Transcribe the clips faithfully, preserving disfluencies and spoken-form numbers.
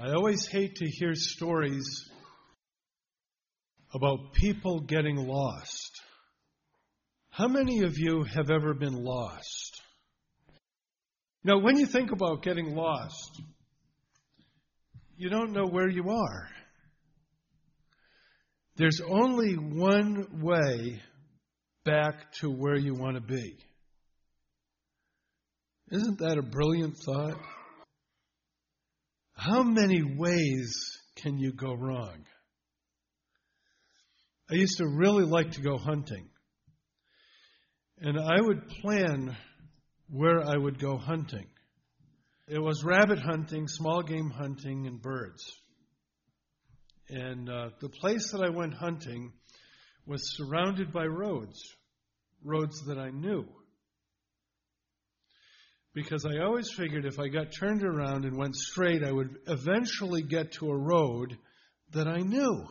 I always hate to hear stories about people getting lost. How many of you have ever been lost? Now, when you think about getting lost, you don't know where you are. There's only one way back to where you want to be. Isn't that a brilliant thought? How many ways can you go wrong? I used to really like to go hunting. And I would plan where I would go hunting. It was rabbit hunting, small game hunting, and birds. And uh, the place that I went hunting was surrounded by roads, roads that I knew. Because I always figured if I got turned around and went straight, I would eventually get to a road that I knew.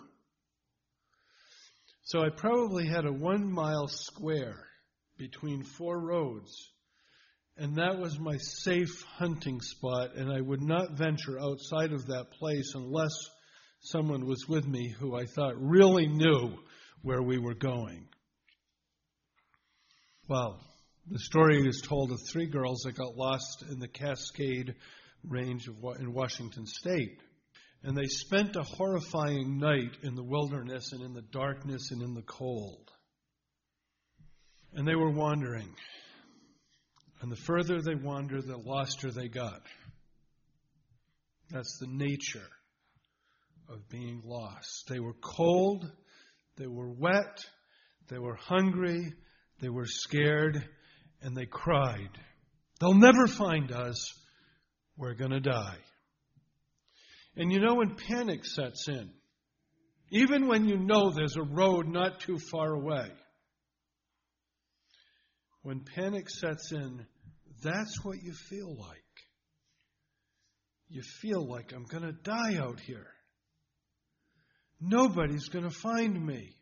So I probably had a one mile square between four roads. And that was my safe hunting spot, and I would not venture outside of that place unless someone was with me who I thought really knew where we were going. Well, the story is told of three girls that got lost in the Cascade Range of, in Washington State. And they spent a horrifying night in the wilderness and in the darkness and in the cold. And they were wandering. And the further they wandered, the loster they got. That's the nature of being lost. They were cold, they were wet, they were hungry, they were scared, and they cried, "They'll never find us. We're going to die." And you know when panic sets in, even when you know there's a road not too far away, when panic sets in, that's what you feel like. You feel like, I'm going to die out here. Nobody's going to find me.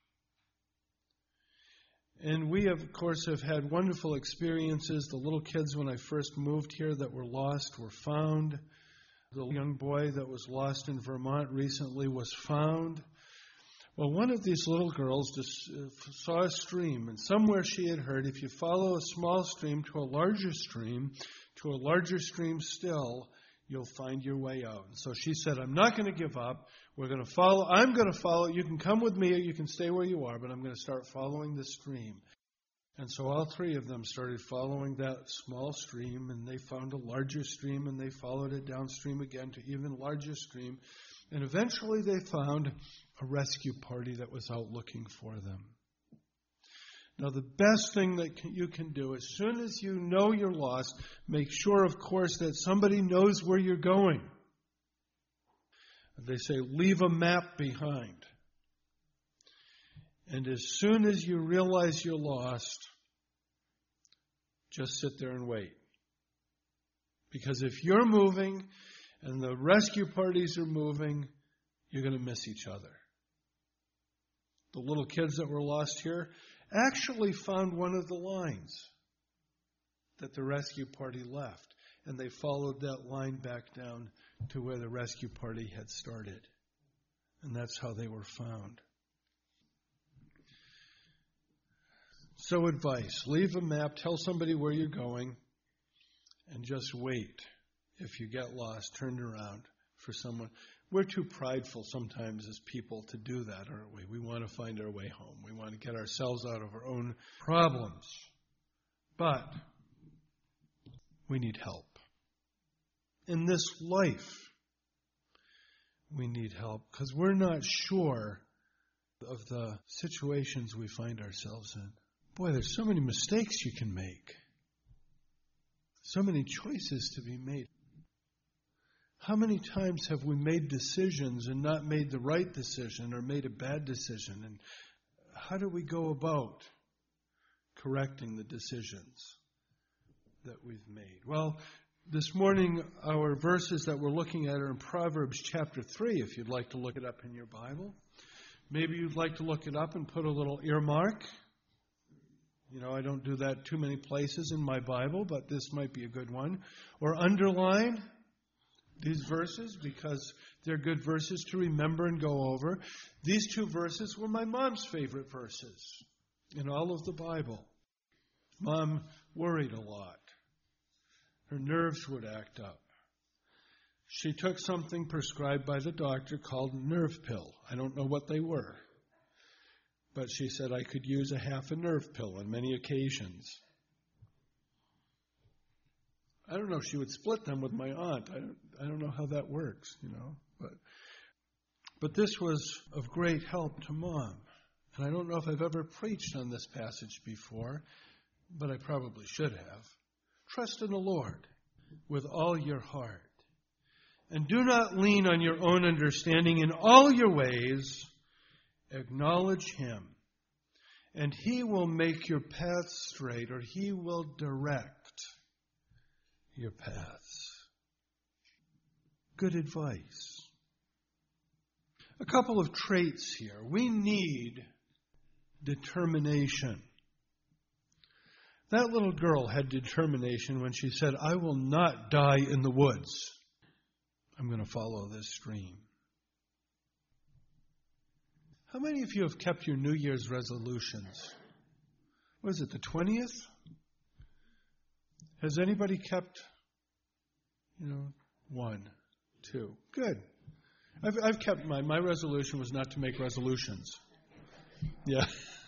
And we, of course, have had wonderful experiences. The little kids, when I first moved here that were lost, were found. The young boy that was lost in Vermont recently was found. Well, one of these little girls just saw a stream, and somewhere she had heard, if you follow a small stream to a larger stream, to a larger stream still, you'll find your way out. And so she said, I'm not going to give up. We're going to follow. I'm going to follow. You can come with me or you can stay where you are, but I'm going to start following the stream. And so all three of them started following that small stream, and they found a larger stream, and they followed it downstream again to even larger stream. And eventually they found a rescue party that was out looking for them. Now, the best thing that can, you can do, as soon as you know you're lost, make sure, of course, that somebody knows where you're going. They say, leave a map behind. And as soon as you realize you're lost, just sit there and wait. Because if you're moving and the rescue parties are moving, you're going to miss each other. The little kids that were lost here actually found one of the lines that the rescue party left. And they followed that line back down to where the rescue party had started. And that's how they were found. So advice, leave a map, tell somebody where you're going, and just wait. If you get lost, turn around for someone. We're too prideful sometimes as people to do that, aren't we? We want to find our way home. We want to get ourselves out of our own problems. But we need help. In this life, we need help because we're not sure of the situations we find ourselves in. Boy, there's so many mistakes you can make. So many choices to be made. How many times have we made decisions and not made the right decision or made a bad decision? And how do we go about correcting the decisions that we've made? Well, this morning, our verses that we're looking at are in Proverbs chapter three, if you'd like to look it up in your Bible. Maybe you'd like to look it up and put a little earmark. You know, I don't do that too many places in my Bible, but this might be a good one. Or underline. these verses because they're good verses to remember and go over. These two verses were my mom's favorite verses in all of the Bible. Mom worried a lot. Her nerves would act up. She took something prescribed by the doctor called nerve pill. I don't know what they were, but she said I could use a half a nerve pill on many occasions. I don't know if she would split them with my aunt. I don't, I don't know how that works, you know. But, but this was of great help to Mom. And I don't know if I've ever preached on this passage before, but I probably should have. Trust in the Lord with all your heart. And do not lean on your own understanding. In all your ways, acknowledge Him. And He will make your paths straight, or He will direct your paths. Good advice. A couple of traits here. We need determination. That little girl had determination when she said, I will not die in the woods. I'm going to follow this stream. How many of you have kept your New Year's resolutions? Was it the twentieth? Has anybody kept, you know, one, two? Good. I've, I've kept mine. My resolution was not to make resolutions. Yeah.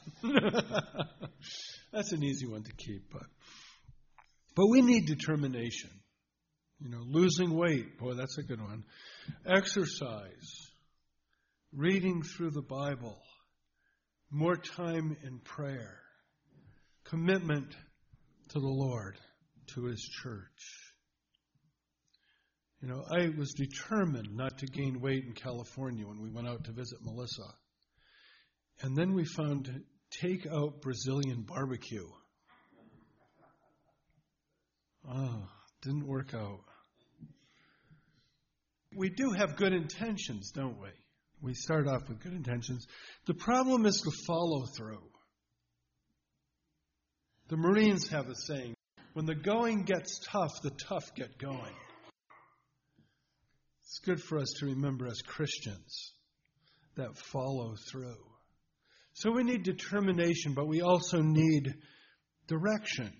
That's an easy one to keep, but but we need determination. You know, losing weight, boy, that's a good one. Exercise, reading through the Bible, more time in prayer, commitment to the Lord, to His church. You know, I was determined not to gain weight in California when we went out to visit Melissa. And then we found take-out Brazilian barbecue. Oh, didn't work out. We do have good intentions, don't we? We start off with good intentions. The problem is the follow-through. The Marines have a saying, when the going gets tough, the tough get going. It's good for us to remember as Christians that follow through. So we need determination, but we also need direction.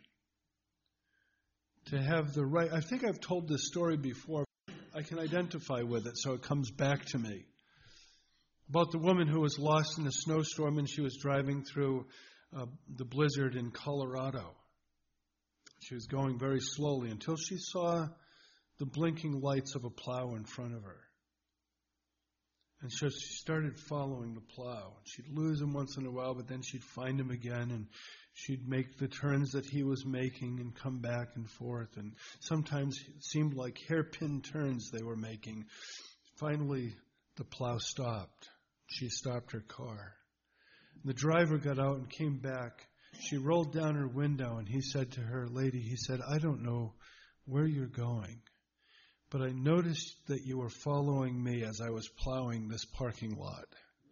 To have the right, I think I've told this story before. I can identify with it, so it comes back to me. About the woman who was lost in a snowstorm and she was driving through uh, the blizzard in Colorado. She was going very slowly until she saw the blinking lights of a plow in front of her. And so she started following the plow. She'd lose him once in a while, but then she'd find him again, and she'd make the turns that he was making and come back and forth. And sometimes it seemed like hairpin turns they were making. Finally, the plow stopped. She stopped her car. The driver got out and came back. She rolled down her window, and he said to her, lady, he said, I don't know where you're going, but I noticed that you were following me as I was plowing this parking lot.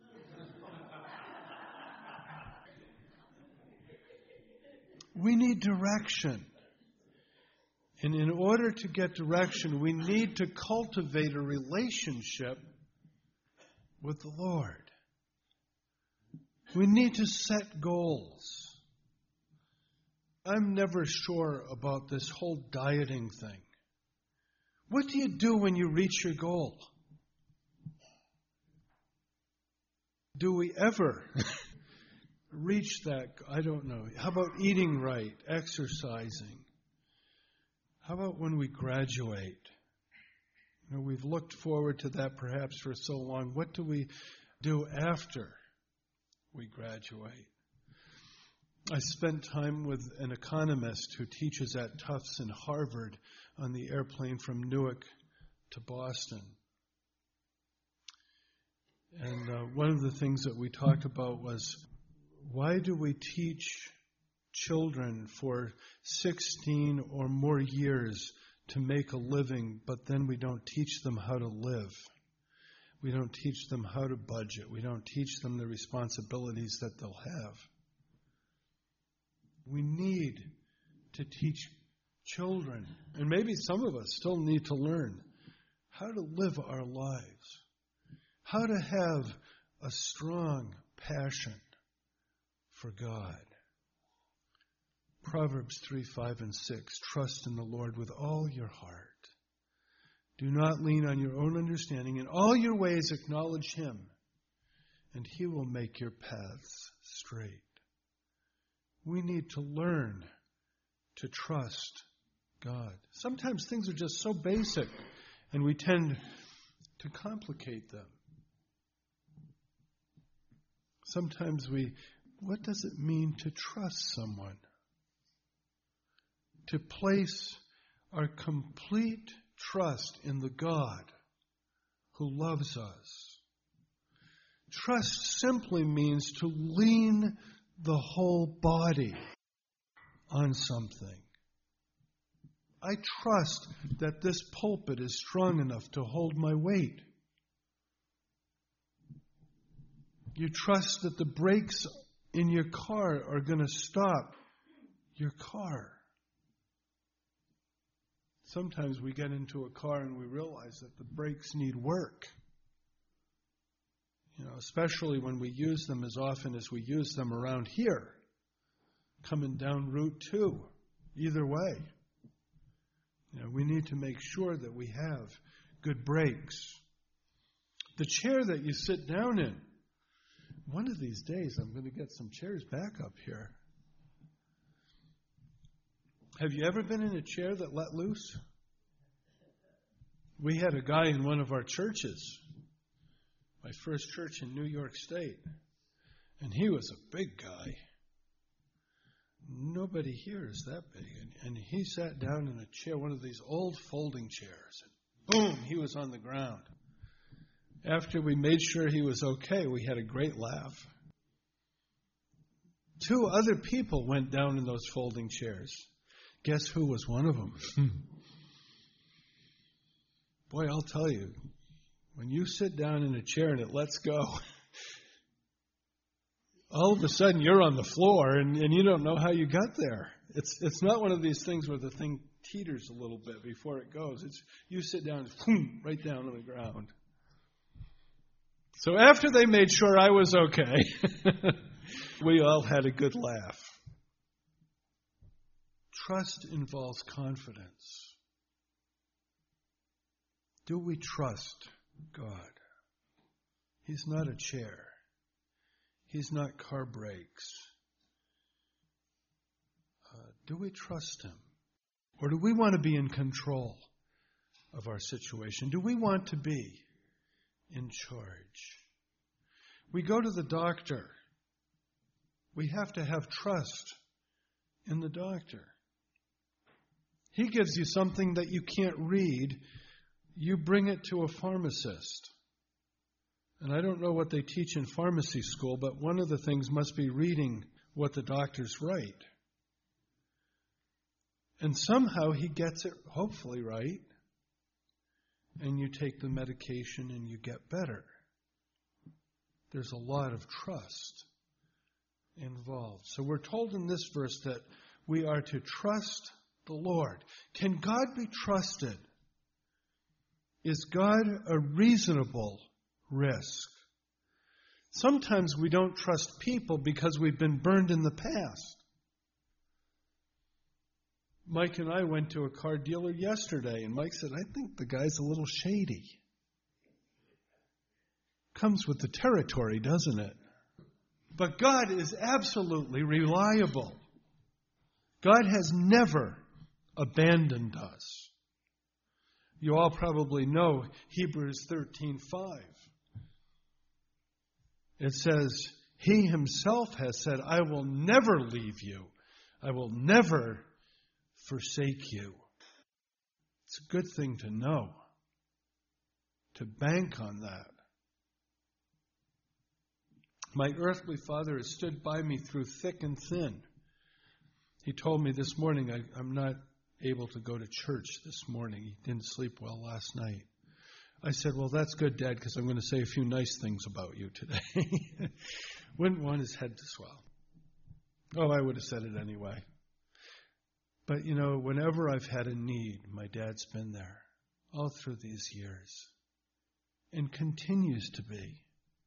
We need direction. And in order to get direction, we need to cultivate a relationship with the Lord. We need to set goals. I'm never sure about this whole dieting thing. What do you do when you reach your goal? Do we ever reach that? I don't know. How about eating right, exercising? How about when we graduate? You know, we've looked forward to that perhaps for so long. What do we do after we graduate? I spent time with an economist who teaches at Tufts and Harvard on the airplane from Newark to Boston. And uh, one of the things that we talked about was, why do we teach children for sixteen or more years to make a living, but then we don't teach them how to live? We don't teach them how to budget. We don't teach them the responsibilities that they'll have. We need to teach children, and maybe some of us still need to learn how to live our lives, how to have a strong passion for God. Proverbs three, five, and six, trust in the Lord with all your heart. Do not lean on your own understanding. In all your ways acknowledge Him, and He will make your paths straight. We need to learn to trust God. Sometimes things are just so basic, and we tend to complicate them. Sometimes we, what does it mean to trust someone? To place our complete trust in the God who loves us. Trust simply means to lean the whole body on something. I trust that this pulpit is strong enough to hold my weight. You trust that the brakes in your car are going to stop your car. Sometimes we get into a car and we realize that the brakes need work. You know, especially when we use them as often as we use them around here, coming down Route two. Either way, you know, we need to make sure that we have good brakes. The chair that you sit down in, one of these days I'm going to get some chairs back up here. Have you ever been in a chair that let loose? We had a guy in one of our churches, my first church in New York State, and he was a big guy. Nobody here is that big. And, and he sat down in a chair, one of these old folding chairs, and boom, he was on the ground. After we made sure he was okay, we had a great laugh. Two other people went down in those folding chairs. Guess who was one of them? Boy, I'll tell you, when you sit down in a chair and it lets go, all of a sudden you're on the floor and, and you don't know how you got there. It's it's not one of these things where the thing teeters a little bit before it goes. It's you sit down and boom, right down on the ground. So after they made sure I was okay, we all had a good laugh. Trust involves confidence. Do we trust God? He's not a chair. He's not car brakes. Uh, do we trust Him? Or do we want to be in control of our situation? Do we want to be in charge? We go to the doctor. We have to have trust in the doctor. He gives you something that you can't read. You bring it to a pharmacist. And I don't know what they teach in pharmacy school, but one of the things must be reading what the doctors write. And somehow he gets it, hopefully, right. And you take the medication and you get better. There's a lot of trust involved. So we're told in this verse that we are to trust the Lord. Can God be trusted? Is God a reasonable risk? Sometimes we don't trust people because we've been burned in the past. Mike and I went to a car dealer yesterday, and Mike said, I think the guy's a little shady. Comes with the territory, doesn't it? But God is absolutely reliable. God has never abandoned us. You all probably know Hebrews thirteen five. It says, He Himself has said, I will never leave you. I will never forsake you. It's a good thing to know, to bank on that. My earthly father has stood by me through thick and thin. He told me this morning, I, I'm not able to go to church this morning. He didn't sleep well last night. I said, well, that's good, Dad, because I'm going to say a few nice things about you today. Wouldn't want his head to swell. Oh, I would have said it anyway. But, you know, whenever I've had a need, my dad's been there. all through these years and continues to be.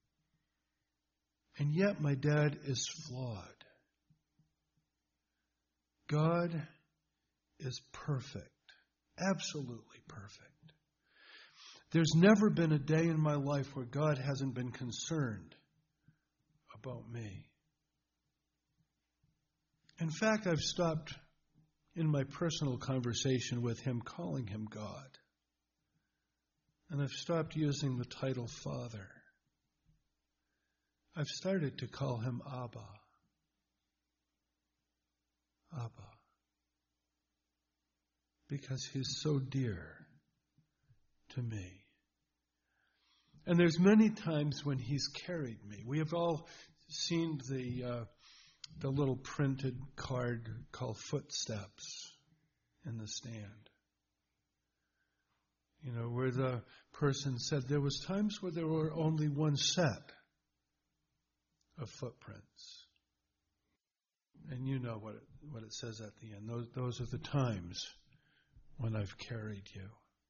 And yet my dad is flawed. God is perfect, absolutely perfect. There's never been a day in my life where God hasn't been concerned about me. In fact, I've stopped in my personal conversation with him calling him God. And I've stopped using the title Father. I've started to call him Abba. Abba. Because he's so dear to me. And there's many times when he's carried me. We have all seen the uh, the little printed card called Footsteps in the stand. You know, where the person said there was times where there were only one set of footprints. And you know what it, what it says at the end. Those, those are the times when I've carried you.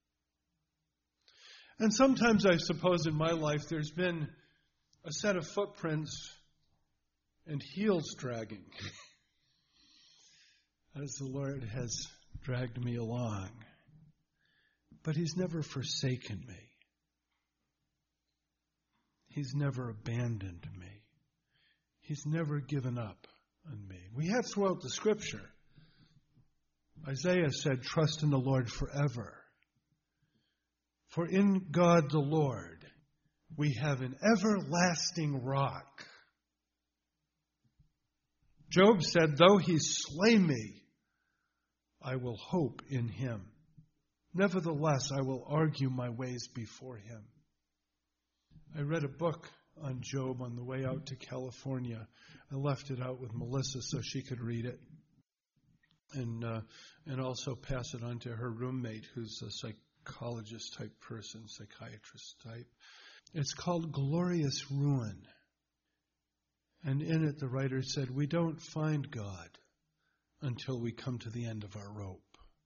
And sometimes I suppose in my life there's been a set of footprints and heels dragging as the Lord has dragged me along. But he's never forsaken me. He's never abandoned me. He's never given up on me. We have throughout the Scripture, Isaiah said, trust in the Lord forever. For in God the Lord, we have an everlasting rock. Job said, though he slay me, I will hope in him. Nevertheless, I will argue my ways before him. I read a book on Job on the way out to California. I left it out with Melissa so she could read it. And uh, and also pass it on to her roommate, who's a psychologist type person, psychiatrist type. It's called Glorious Ruin. And in it, the writer said, we don't find God until we come to the end of our rope.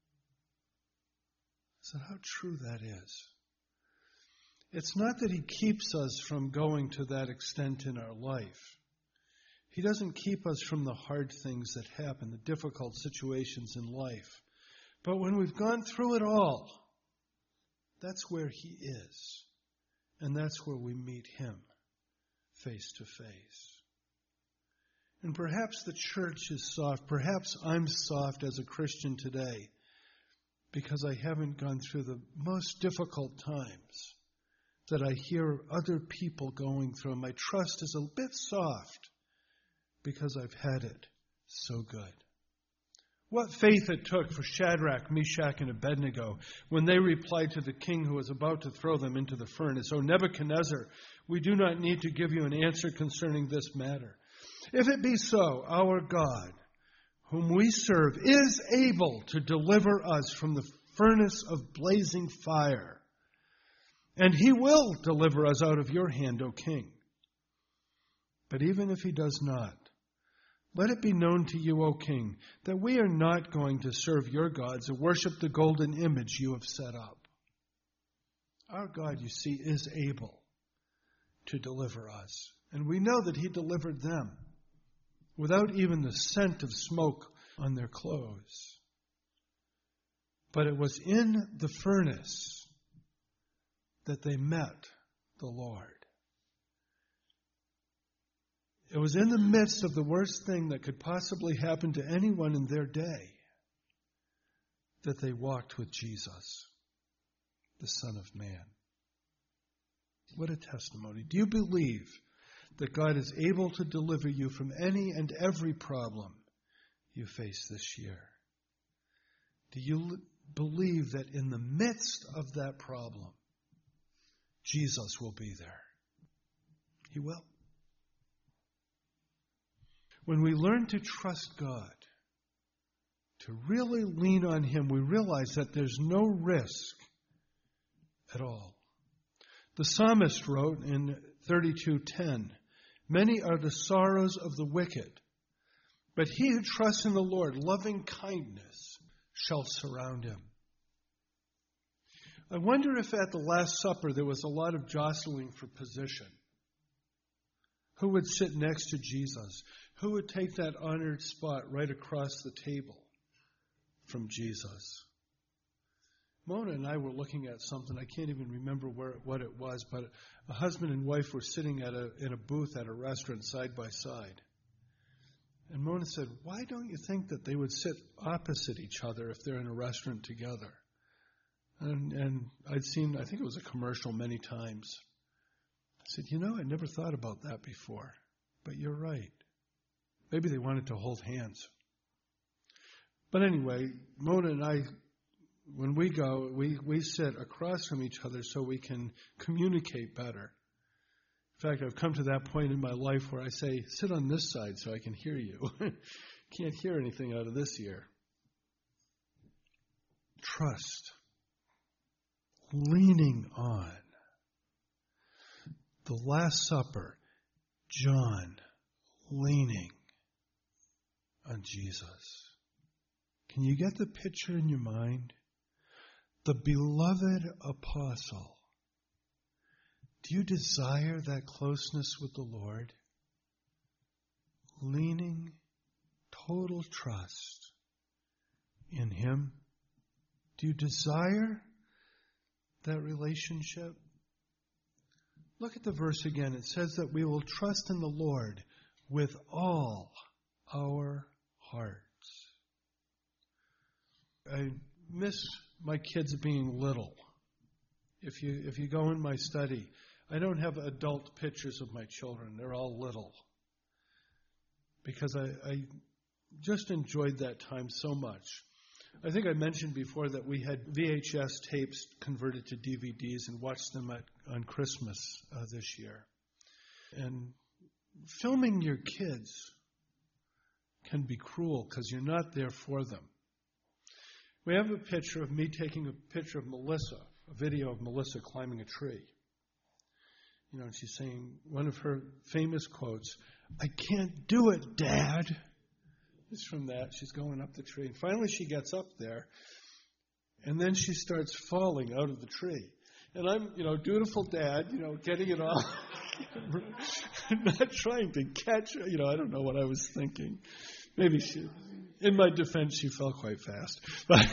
I said, how true that is. It's not that he keeps us from going to that extent in our life. He doesn't keep us from the hard things that happen, the difficult situations in life. But when we've gone through it all, that's where he is. And that's where we meet him face to face. And perhaps the church is soft. Perhaps I'm soft as a Christian today because I haven't gone through the most difficult times that I hear other people going through. My trust is a bit soft because I've had it so good. What faith it took for Shadrach, Meshach, and Abednego when they replied to the king who was about to throw them into the furnace, O Nebuchadnezzar, we do not need to give you an answer concerning this matter. If it be so, our God, whom we serve, is able to deliver us from the furnace of blazing fire, and he will deliver us out of your hand, O king. But even if he does not, let it be known to you, O king, that we are not going to serve your gods or worship the golden image you have set up. Our God, you see, is able to deliver us. And we know that he delivered them without even the scent of smoke on their clothes. But it was in the furnace that they met the Lord. It was in the midst of the worst thing that could possibly happen to anyone in their day that they walked with Jesus, the Son of Man. What a testimony. Do you believe that God is able to deliver you from any and every problem you face this year? Do you believe that in the midst of that problem, Jesus will be there? He will. When we learn to trust God, to really lean on him, we realize that there's no risk at all. The psalmist wrote in thirty-two ten, many are the sorrows of the wicked, but he who trusts in the Lord, loving kindness shall surround him. I wonder if at the Last Supper there was a lot of jostling for position. Who would sit next to Jesus? Who would take that honored spot right across the table from Jesus? Mona and I were looking at something. I can't even remember where what it was, but a husband and wife were sitting at a in a booth at a restaurant side by side. And Mona said, "Why don't you think that they would sit opposite each other if they're in a restaurant together?" And, and I'd seen, I think it was a commercial many times. I said, you know, I never thought about that before, but you're right. Maybe they wanted to hold hands. But anyway, Mona and I, when we go, we, we sit across from each other so we can communicate better. In fact, I've come to that point in my life where I say, sit on this side so I can hear you. Can't hear anything out of this ear. Trust. Leaning on. The Last Supper, John leaning on Jesus. Can you get the picture in your mind? The beloved apostle. Do you desire that closeness with the Lord? Leaning, total trust in Him. Do you desire that relationship? Look at the verse again. It says that we will trust in the Lord with all our hearts. I miss my kids being little. If you if you go in my study, I don't have adult pictures of my children. They're all little. Because I, I just enjoyed that time so much. I think I mentioned before that we had V H S tapes converted to D V Ds and watched them at, on Christmas uh, this year. And filming your kids can be cruel because you're not there for them. We have a picture of me taking a picture of Melissa, a video of Melissa climbing a tree. You know, and she's saying one of her famous quotes, "I can't do it, Dad." It's from that. She's going up the tree. And finally she gets up there, and then she starts falling out of the tree. And I'm, you know, dutiful dad, you know, getting it all, not trying to catch her. You know, I don't know what I was thinking. Maybe she, in my defense, she fell quite fast. But,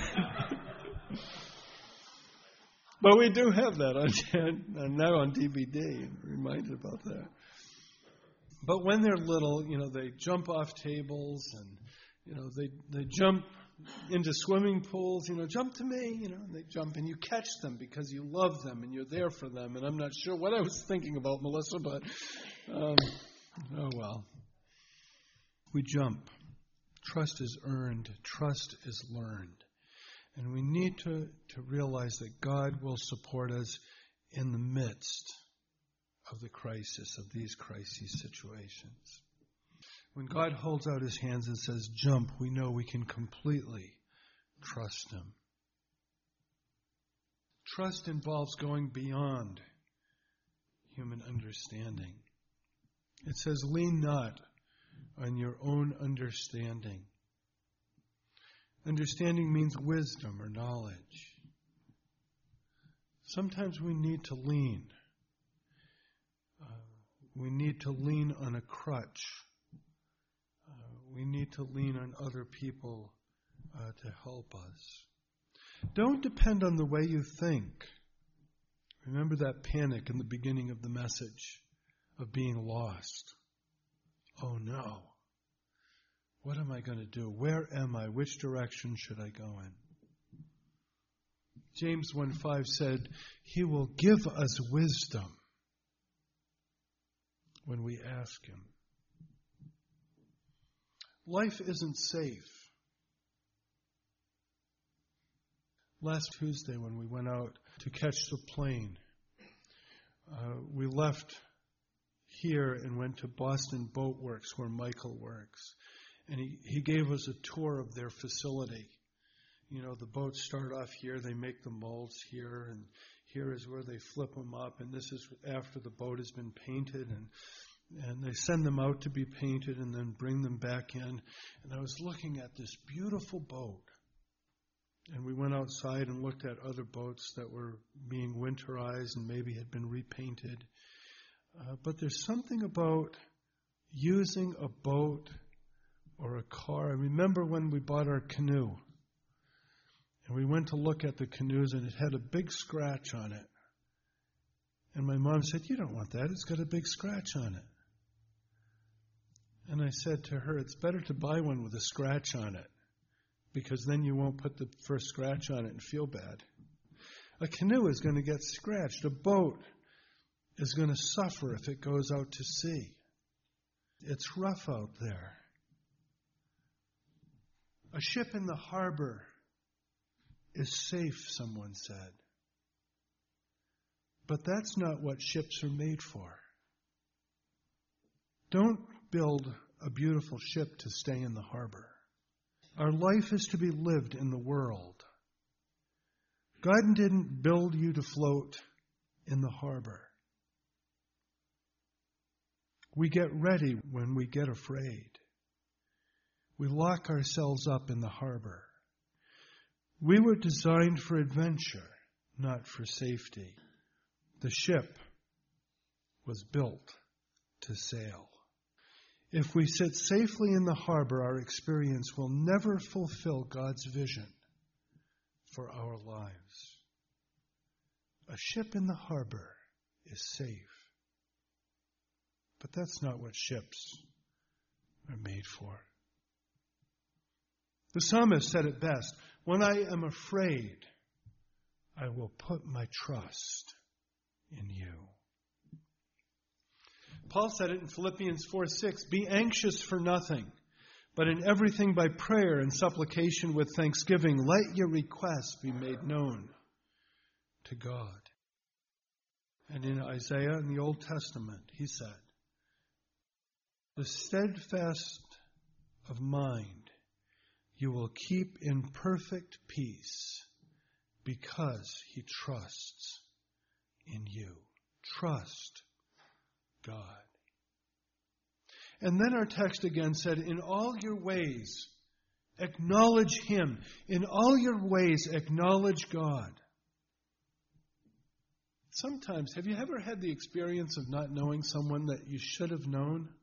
but we do have that on, now on D V D. I'm reminded about that. But when they're little, you know, they jump off tables and, you know, they they jump into swimming pools, you know, jump to me, you know, and they jump and you catch them because you love them and you're there for them. And I'm not sure what I was thinking about, Melissa, but, um, oh well. We jump. Trust is earned. Trust is learned. And we need to, to realize that God will support us in the midst of the crisis, of these crisis situations. When God holds out His hands and says, jump, we know we can completely trust Him. Trust involves going beyond human understanding. It says, lean not on your own understanding. Understanding means wisdom or knowledge. Sometimes we need to lean. Uh, we need to lean on a crutch. Uh, we need to lean on other people uh, to help us. Don't depend on the way you think. Remember that panic in the beginning of the message of being lost. Oh no. What am I going to do? Where am I? Which direction should I go in? James one five said, He will give us wisdom when we ask Him. Life isn't safe. Last Tuesday when we went out to catch the plane, uh, we left here and went to Boston Boat Works where Michael works. And he, he gave us a tour of their facility. You know, the boats start off here, they make the molds here, and here is where they flip them up, and this is after the boat has been painted, and and they send them out to be painted and then bring them back in. And I was looking at this beautiful boat. And we went outside and looked at other boats that were being winterized and maybe had been repainted. Uh, but there's something about using a boat or a car. I remember when we bought our canoe, and we went to look at the canoes, and it had a big scratch on it. And my mom said, "You don't want that. It's got a big scratch on it." And I said to her, "It's better to buy one with a scratch on it, because then you won't put the first scratch on it and feel bad." A canoe is going to get scratched. A boat is going to suffer if it goes out to sea. It's rough out there. A ship in the harbor is safe, someone said. But that's not what ships are made for. Don't build a beautiful ship to stay in the harbor. Our life is to be lived in the world. God didn't build you to float in the harbor. We get ready when we get afraid. We lock ourselves up in the harbor. We were designed for adventure, not for safety. The ship was built to sail. If we sit safely in the harbor, our experience will never fulfill God's vision for our lives. A ship in the harbor is safe. But that's not what ships are made for. The psalmist said it best, "When I am afraid, I will put my trust in you." Paul said it in Philippians four six, "Be anxious for nothing, but in everything by prayer and supplication with thanksgiving, let your requests be made known to God." And in Isaiah in the Old Testament, he said, "The steadfast of mind you will keep in perfect peace because he trusts in you." Trust God. And then our text again said, "In all your ways, acknowledge him." In all your ways, acknowledge God. Sometimes, have you ever had the experience of not knowing someone that you should have known?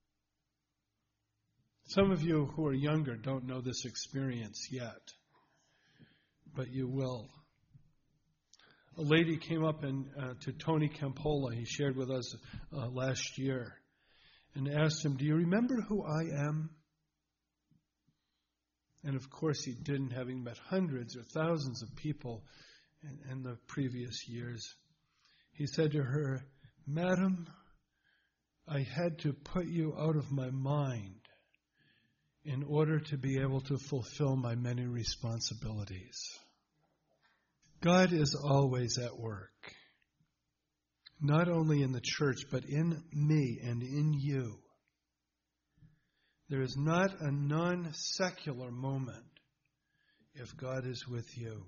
Some of you who are younger don't know this experience yet, but you will. A lady came up and, uh, to Tony Campola, he shared with us uh, last year, and asked him, "Do you remember who I am?" And of course he didn't, having met hundreds or thousands of people in, in the previous years. He said to her, "Madam, I had to put you out of my mind in order to be able to fulfill my many responsibilities." God is always at work, not only in the church, but in me and in you. There is not a non-secular moment if God is with you.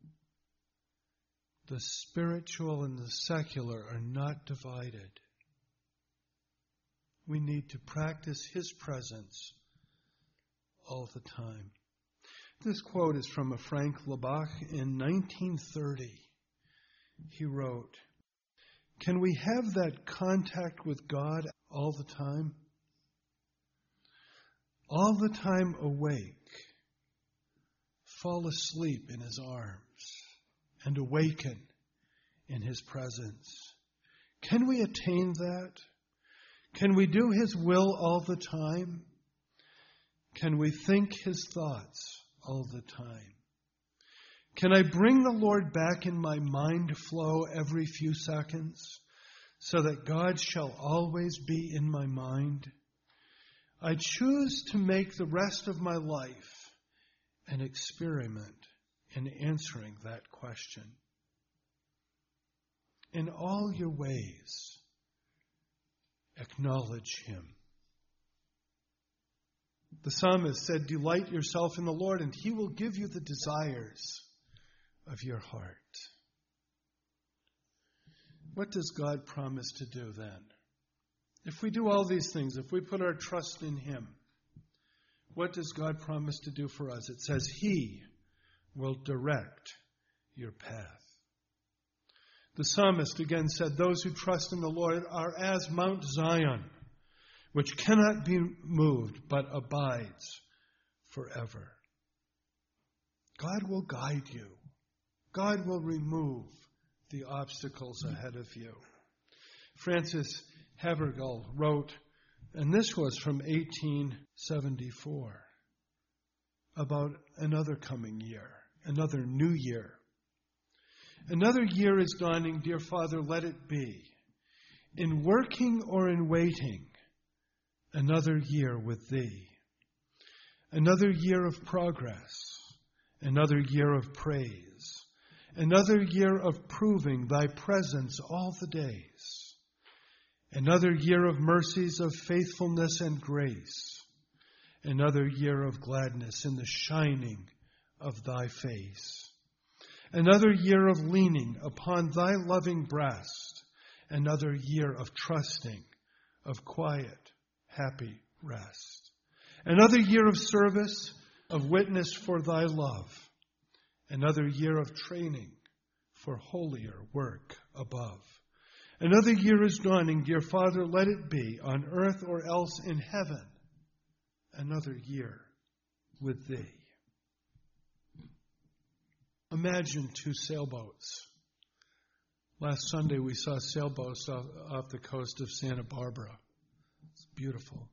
The spiritual and the secular are not divided. We need to practice his presence all the time. This quote is from a Frank Laubach in nineteen thirty. He wrote, "Can we have that contact with God all the time? All the time awake, fall asleep in his arms, and awaken in his presence. Can we attain that? Can we do his will all the time? Can we think his thoughts all the time? Can I bring the Lord back in my mind flow every few seconds so that God shall always be in my mind? I choose to make the rest of my life an experiment in answering that question. In all your ways, acknowledge him." The psalmist said, "Delight yourself in the Lord, and he will give you the desires of your heart." What does God promise to do then? If we do all these things, if we put our trust in him, what does God promise to do for us? It says, "He will direct your path. The psalmist again said, those who trust in the Lord are as Mount Zion, which cannot be moved but abides forever. God will guide you. God will remove the obstacles ahead of you. Francis Havergal wrote, and this was from eighteen seventy-four, about another coming year, another new year. Another year is dawning, dear Father, let it be. In working or in waiting, another year with Thee. Another year of progress, another year of praise, another year of proving Thy presence all the days. Another year of mercies, of faithfulness and grace. Another year of gladness in the shining of Thy face. Another year of leaning upon Thy loving breast. Another year of trusting, of quiet, happy rest. Another year of service, of witness for Thy love. Another year of training for holier work above. Another year is dawning, dear Father, let it be, on earth or else in heaven. Another year with Thee. Imagine two sailboats. Last Sunday we saw sailboats off, off the coast of Santa Barbara. It's beautiful.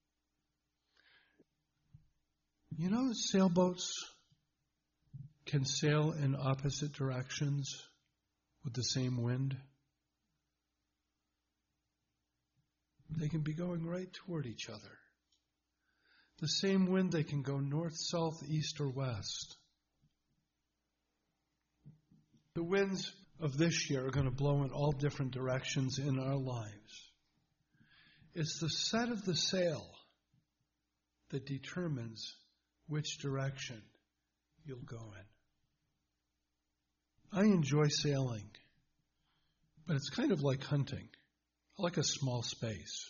You know, sailboats can sail in opposite directions with the same wind. They can be going right toward each other. The same wind, they can go north, south, east, or west. The winds of this year are going to blow in all different directions in our lives. It's the set of the sail that determines which direction you'll go in. I enjoy sailing, but it's kind of like hunting. I like a small space.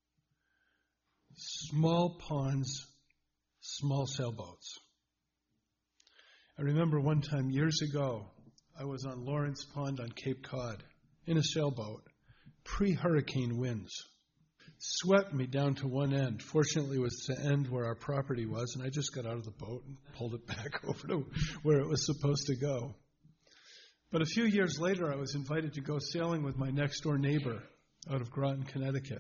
Small ponds, small sailboats. I remember one time years ago, I was on Lawrence Pond on Cape Cod in a sailboat, pre-hurricane winds. Swept me down to one end. Fortunately, it was the end where our property was, and I just got out of the boat and pulled it back over to where it was supposed to go. But a few years later, I was invited to go sailing with my next-door neighbor out of Groton, Connecticut.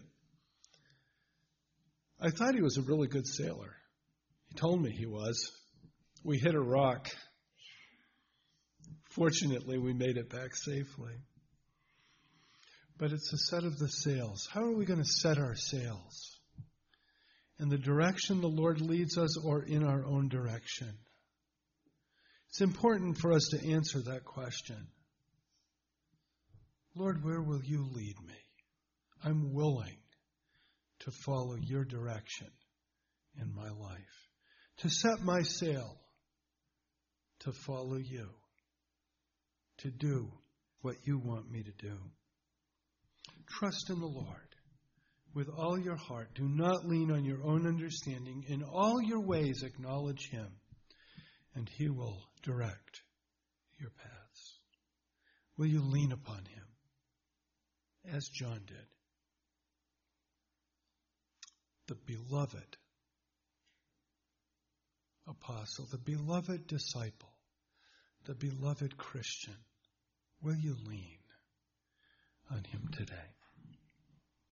I thought he was a really good sailor. He told me he was. We hit a rock. Fortunately, we made it back safely. But it's a set of the sails. How are we going to set our sails? In the direction the Lord leads us or in our own direction? It's important for us to answer that question. Lord, where will you lead me? I'm willing to follow your direction in my life. To set my sail, to follow you. To do what you want me to do. Trust in the Lord with all your heart. Do not lean on your own understanding. In all your ways acknowledge Him, and He will direct your paths. Will you lean upon Him, as John did? The beloved apostle, the beloved disciple, the beloved Christian, will you lean on Him today?